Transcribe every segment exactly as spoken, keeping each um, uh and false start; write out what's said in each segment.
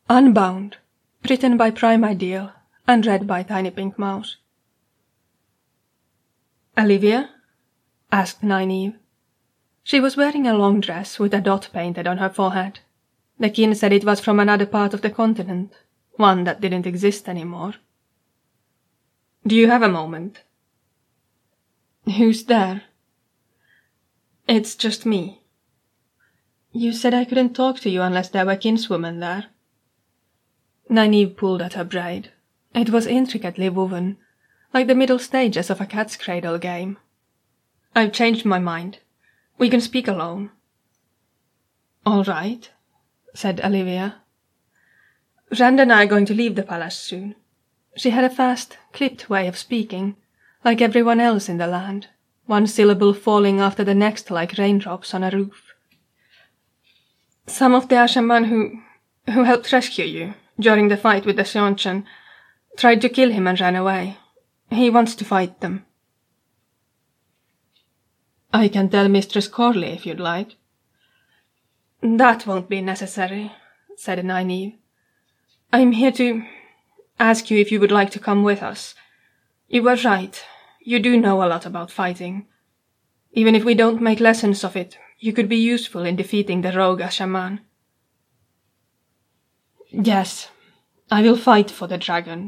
Unbound, written by Prime Ideal and read by Tiny Pink Mouse. Olivia? Asked Nynaeve. She was wearing a long dress with a dot painted on her forehead. The kin said it was from another part of the continent, one that didn't exist anymore. Do you have a moment? Who's there? It's just me. You said I couldn't talk to you unless there were kinswomen there. Nynaeve pulled at her braid. It was intricately woven, like the middle stages of a cat's cradle game. I've changed my mind. We can speak alone. All right, said Olivia. Rand and I are going to leave the palace soon. She had a fast, clipped way of speaking, like everyone else in the land, one syllable falling after the next like raindrops on a roof. Some of the Ashaman who, who helped rescue you during the fight with the Seanchan tried to kill him and ran away. He wants to fight them. I can tell Mistress Corley if you'd like. That won't be necessary, said Nynaeve. I'm here to ask you if you would like to come with us. You were right. You do know a lot about fighting. Even if we don't make lessons of it, you could be useful in defeating the rogue Ashaman. Yes, I will fight for the dragon.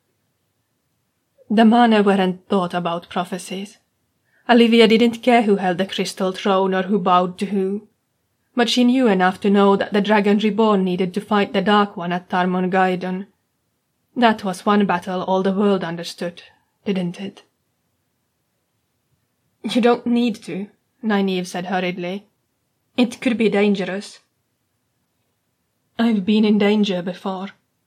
The Manor weren't thought about prophecies. Olivia didn't care who held the crystal throne or who bowed to who, but she knew enough to know that the Dragon Reborn needed to fight the Dark One at Tarmon-Gaidon. That was one battle all the world understood, didn't it? You don't need to, Nynaeve said hurriedly. It could be dangerous. I've been in danger before.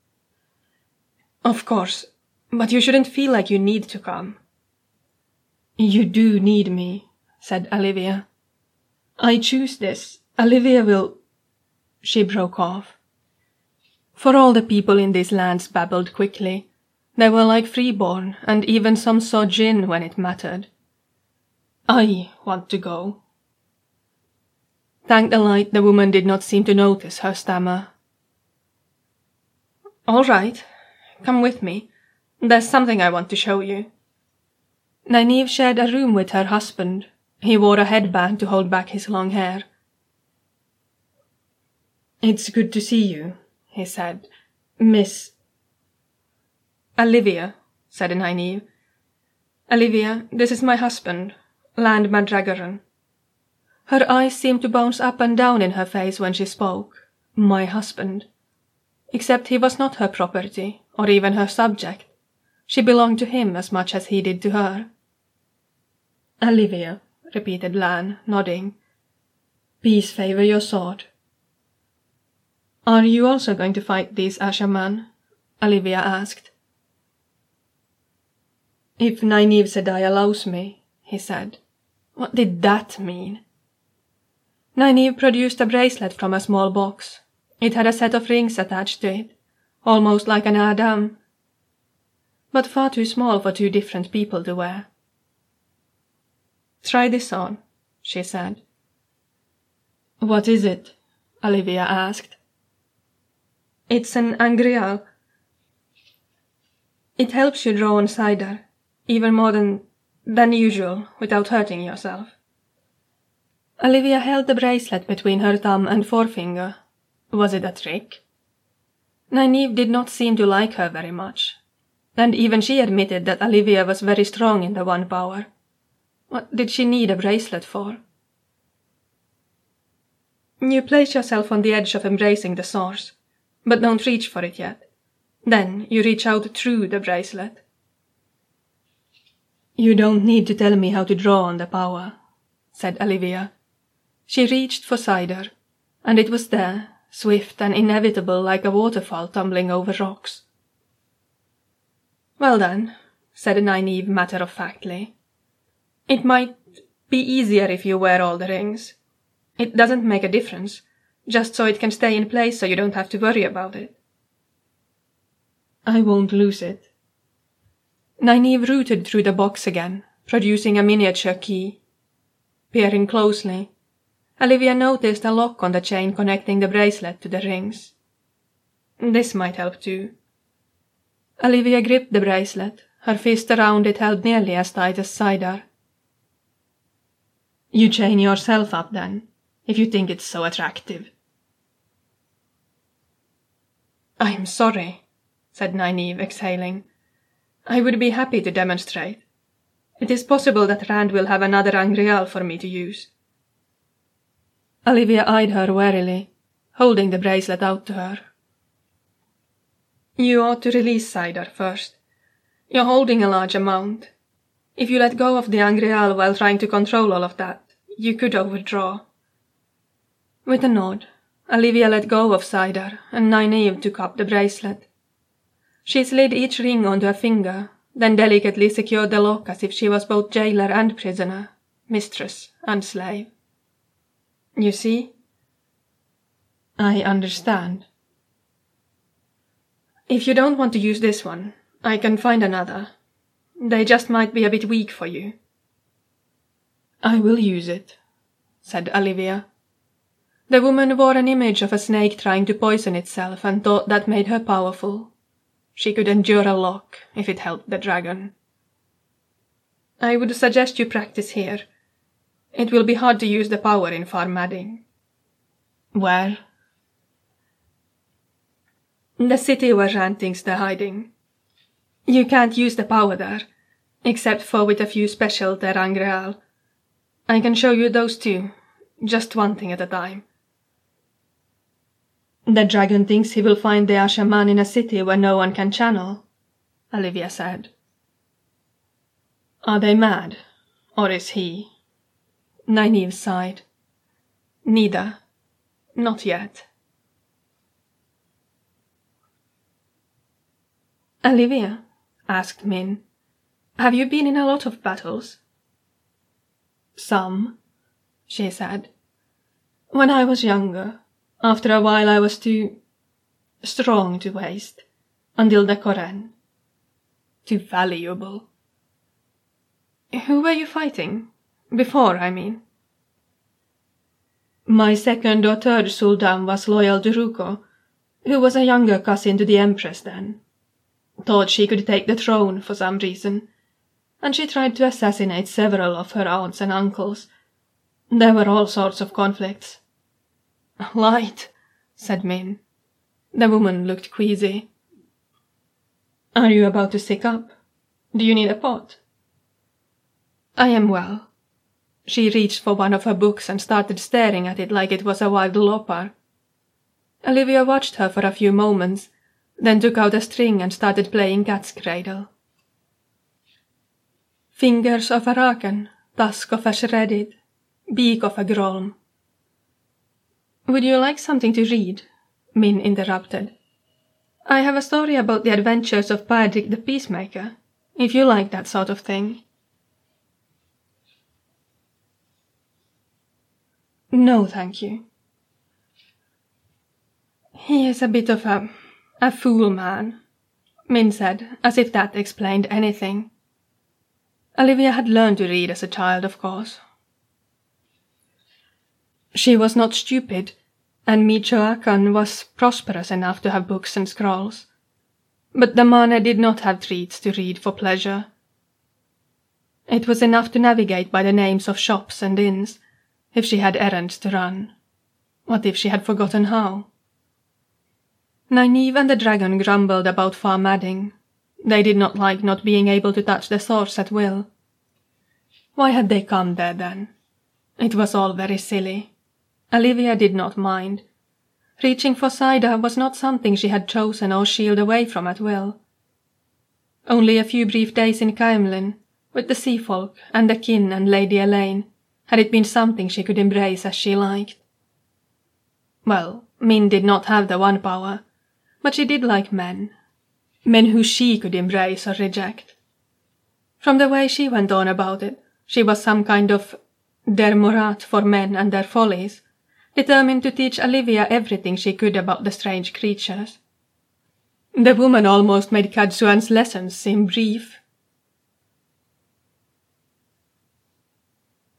Of course, but you shouldn't feel like you need to come. You do need me, said Olivia. I choose this. Olivia will... She broke off. For all the people in these lands babbled quickly. They were like freeborn, and even some saw Jinn when it mattered. I want to go. Thank the light the woman did not seem to notice her stammer. All right, come with me. There's something I want to show you. Nynaeve shared a room with her husband. He wore a headband to hold back his long hair. It's good to see you, he said. Miss... Olivia, said Nynaeve. Olivia, this is my husband, Land Mandragoran. Her eyes seemed to bounce up and down in her face when she spoke. My husband. Except he was not her property, or even her subject. She belonged to him as much as he did to her. Olivia, repeated Lan, nodding. Peace favour your sword. Are you also going to fight these Ashaman? Olivia asked. If Nynaeve Sedai allows me, he said. What did that mean? Nynaeve produced a bracelet from a small box. It had a set of rings attached to it, almost like an Adam, but far too small for two different people to wear. Try this on, she said. What is it? Olivia asked. It's an Angreal. It helps you draw on cider, even more than, than usual, without hurting yourself. Olivia held the bracelet between her thumb and forefinger. Was it a trick? Nynaeve did not seem to like her very much, and even she admitted that Olivia was very strong in the One Power. What did she need a bracelet for? You place yourself on the edge of embracing the source, but don't reach for it yet. Then you reach out through the bracelet. You don't need to tell me how to draw on the power, said Olivia. She reached for cider, and it was there, swift and inevitable like a waterfall tumbling over rocks. Well then, said Nynaeve matter-of-factly, it might be easier if you wear all the rings. It doesn't make a difference, just so it can stay in place so you don't have to worry about it. I won't lose it. Nynaeve rooted through the box again, producing a miniature key. Peering closely, Olivia noticed a lock on the chain connecting the bracelet to the rings. This might help too. Olivia gripped the bracelet, her fist around it held nearly as tight as cider. You chain yourself up, then, if you think it's so attractive. I'm sorry, said Nynaeve, exhaling. I would be happy to demonstrate. It is possible that Rand will have another Angreal for me to use. Olivia eyed her warily, holding the bracelet out to her. You ought to release cider first. You're holding a large amount. If you let go of the Angreal while trying to control all of that, you could overdraw. With a nod, Olivia let go of cider, and Nynaeve took up the bracelet. She slid each ring onto a finger, then delicately secured the lock as if she was both jailer and prisoner, mistress and slave. You see? I understand. If you don't want to use this one, I can find another. They just might be a bit weak for you. I will use it, said Olivia. The woman wore an image of a snake trying to poison itself and thought that made her powerful. She could endure a lock if it helped the dragon. I would suggest you practice here. It will be hard to use the power in Far Madding. Where? The city where Rand thinks they're hiding. You can't use the power there, except for with a few special ter'angreal. I can show you those too, just one thing at a time. The dragon thinks he will find the Ashaman in a city where no one can channel, Olivia said. Are they mad, or is he? Nynaeve sighed. Neither. Not yet. Olivia, asked Min, have you been in a lot of battles? Some, she said. When I was younger, after a while I was too strong to waste, until the Koren. Too valuable. Who were you fighting? Before, I mean. My second or third Sultan was loyal to Ruko, who was a younger cousin to the Empress then. Thought she could take the throne for some reason, and she tried to assassinate several of her aunts and uncles. There were all sorts of conflicts. Light, said Min. The woman looked queasy. Are you about to sick up? Do you need a pot? I am well. She reached for one of her books and started staring at it like it was a wild lopar. Olivia watched her for a few moments, then took out a string and started playing Cat's Cradle. Fingers of a raken, tusk of a shredded, beak of a grolm. Would you like something to read? Min interrupted. I have a story about the adventures of Paedric the Peacemaker, if you like that sort of thing. No, thank you. He is a bit of a... a fool man, Min said, as if that explained anything. Olivia had learned to read as a child, of course. She was not stupid, and Michoacan was prosperous enough to have books and scrolls. But the Mane did not have treats to read for pleasure. It was enough to navigate by the names of shops and inns, if she had errands to run. What if she had forgotten how? Nynaeve and the dragon grumbled about Far Madding. They did not like not being able to touch the source at will. Why had they come there, then? It was all very silly. Olivia did not mind. Reaching for cider was not something she had chosen or shielded away from at will. Only a few brief days in Caemlyn, with the sea folk and the kin and Lady Elaine, had it been something she could embrace as she liked. Well, Min did not have the one power, but she did like men. Men who she could embrace or reject. From the way she went on about it, she was some kind of Der Morat for men and their follies, determined to teach Olivia everything she could about the strange creatures. The woman almost made Cadsuan's lessons seem brief.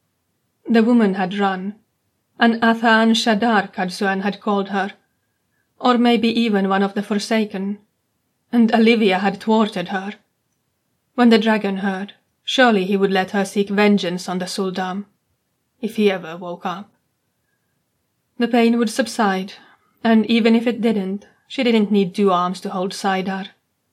The woman had run, and Athaan Shadar Cadsuan had called her, or maybe even one of the Forsaken, and Olivia had thwarted her. When the dragon heard, surely he would let her seek vengeance on the Sul'dam, if he ever woke up. The pain would subside, and even if it didn't, she didn't need two arms to hold Saidar.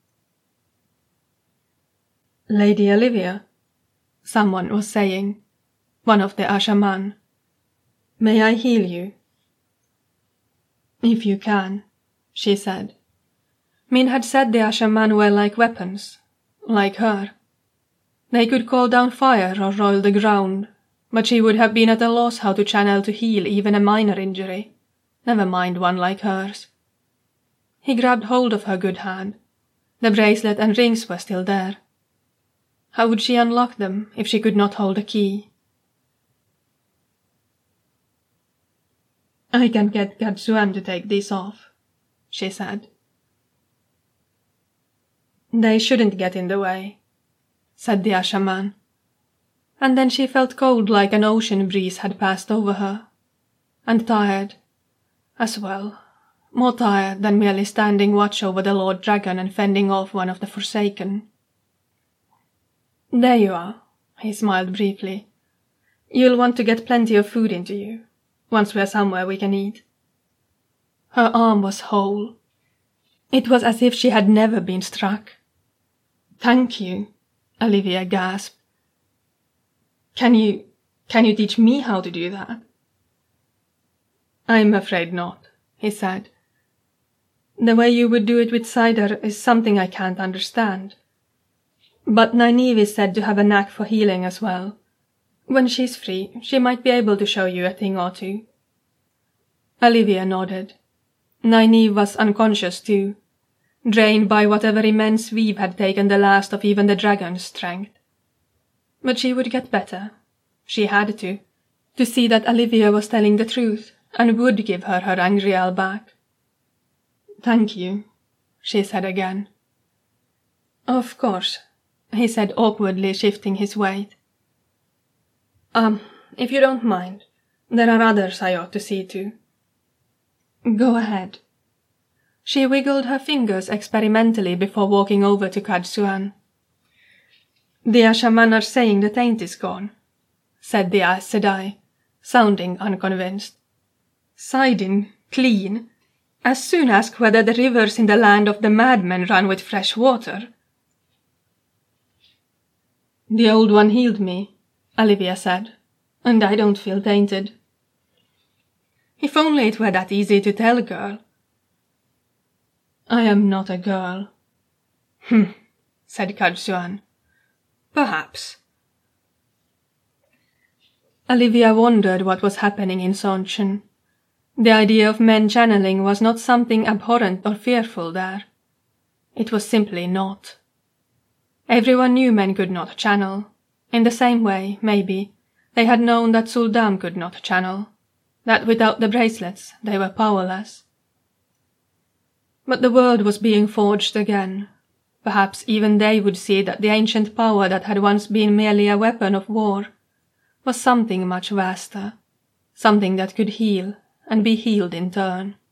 "Lady Olivia," someone was saying, one of the Ashaman. "May I heal you?" "If you can," she said. Min had said the Ashaman were like weapons, like her. They could call down fire or roil the ground, but she would have been at a loss how to channel to heal even a minor injury, never mind one like hers. He grabbed hold of her good hand. The bracelet and rings were still there. How would she unlock them if she could not hold a key? "I can get Cadsuan to take these off," she said. "They shouldn't get in the way," said the Ashaman. And then she felt cold like an ocean breeze had passed over her, and tired, as well, more tired than merely standing watch over the Lord Dragon and fending off one of the Forsaken. "There you are," he smiled briefly. "You'll want to get plenty of food into you, once we're somewhere we can eat." Her arm was whole. It was as if she had never been struck. "Thank you," Olivia gasped. Can you, can you teach me how to do that?" "I'm afraid not," he said. "The way you would do it with Saidar is something I can't understand. But Nynaeve is said to have a knack for healing as well. When she's free, she might be able to show you a thing or two." Olivia nodded. Nynaeve was unconscious too, drained by whatever immense weave had taken the last of even the dragon's strength. But she would get better. She had to, to see that Olivia was telling the truth and would give her her Angreal back. "Thank you," she said again. "Of course," he said awkwardly, shifting his weight. Um, if you don't mind, there are others I ought to see to." "Go ahead." She wiggled her fingers experimentally before walking over to Cadsuan. "The Ashaman are saying the taint is gone," said the Aes Sedai, sounding unconvinced. "Saidin, clean. As soon ask whether the rivers in the land of the madmen run with fresh water." "The old one healed me," Olivia said, "and I don't feel tainted." "If only it were that easy to tell, girl." "I am not a girl." "Hm," said Cadsuan. "Perhaps." Olivia wondered what was happening in Seanchan. The idea of men channeling was not something abhorrent or fearful there. It was simply not. Everyone knew men could not channel. In the same way, maybe, they had known that Sul'dam could not channel, that without the bracelets they were powerless. But the world was being forged again. Perhaps even they would see that the ancient power that had once been merely a weapon of war was something much vaster, something that could heal and be healed in turn.